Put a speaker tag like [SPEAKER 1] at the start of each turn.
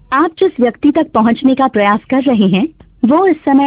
[SPEAKER 1] आप जिस व्यक्ति तक पहुंचने का प्रयास कर रहे हैं वो इस समय